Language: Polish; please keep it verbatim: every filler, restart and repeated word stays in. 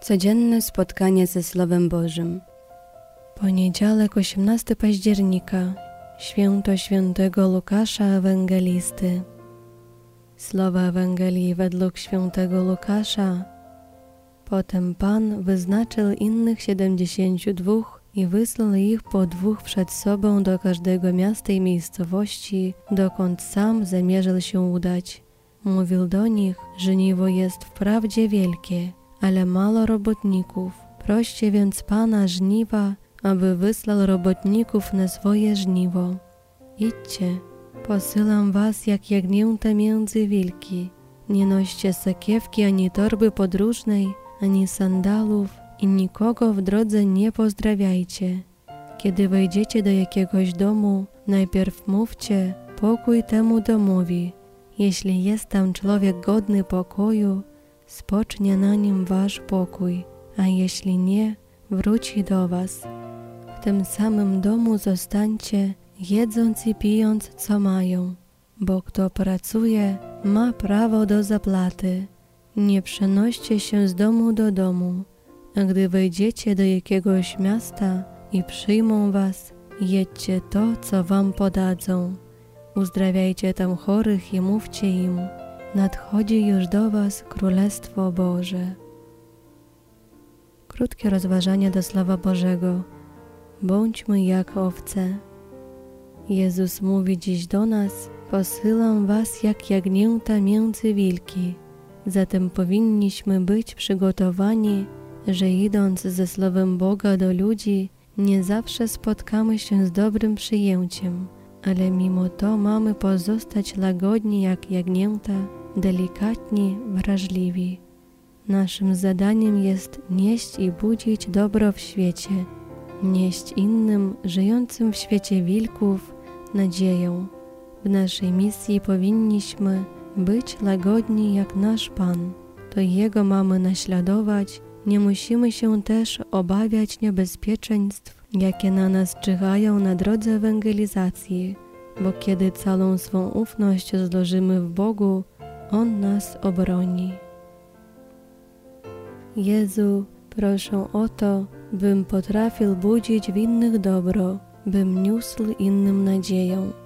Codzienne spotkanie ze Słowem Bożym. Poniedziałek, osiemnastego października. Święto świętego Łukasza Ewangelisty. Słowa Ewangelii według świętego Łukasza. Potem Pan wyznaczył innych siedemdziesięciu dwóch i wysłał ich po dwóch przed sobą do każdego miasta i miejscowości, dokąd sam zamierzał się udać. Mówił do nich, że żniwo jest wprawdzie wielkie, ale mało robotników. Proście więc Pana żniwa, aby wysłał robotników na swoje żniwo. Idźcie, posyłam was jak jagnięta między wilki. Nie noście sakiewki ani torby podróżnej, ani sandałów i nikogo w drodze nie pozdrawiajcie. Kiedy wejdziecie do jakiegoś domu, najpierw mówcie pokój temu domowi. Jeśli jest tam człowiek godny pokoju, spocznie na nim wasz pokój, a jeśli nie, wróci do was. W tym samym domu zostańcie, jedząc i pijąc co mają, bo kto pracuje, ma prawo do zapłaty. Nie przenoście się z domu do domu, a gdy wejdziecie do jakiegoś miasta i przyjmą was, jedźcie to, co wam podadzą. Uzdrawiajcie tam chorych i mówcie im, nadchodzi już do was Królestwo Boże. Krótkie rozważanie do Słowa Bożego. Bądźmy jak owce. Jezus mówi dziś do nas, posyłam was jak jagnięta między wilki. Zatem powinniśmy być przygotowani, że idąc ze Słowem Boga do ludzi, nie zawsze spotkamy się z dobrym przyjęciem, ale mimo to mamy pozostać łagodni jak jagnięta, delikatni, wrażliwi. Naszym zadaniem jest nieść i budzić dobro w świecie, nieść innym, żyjącym w świecie wilków, nadzieję. W naszej misji powinniśmy być łagodni jak nasz Pan. To Jego mamy naśladować, nie musimy się też obawiać niebezpieczeństw, jakie na nas czyhają na drodze ewangelizacji, bo kiedy całą swą ufność złożymy w Bogu, On nas obroni. Jezu, proszę o to, bym potrafił budzić w innych dobro, bym niósł innym nadzieję.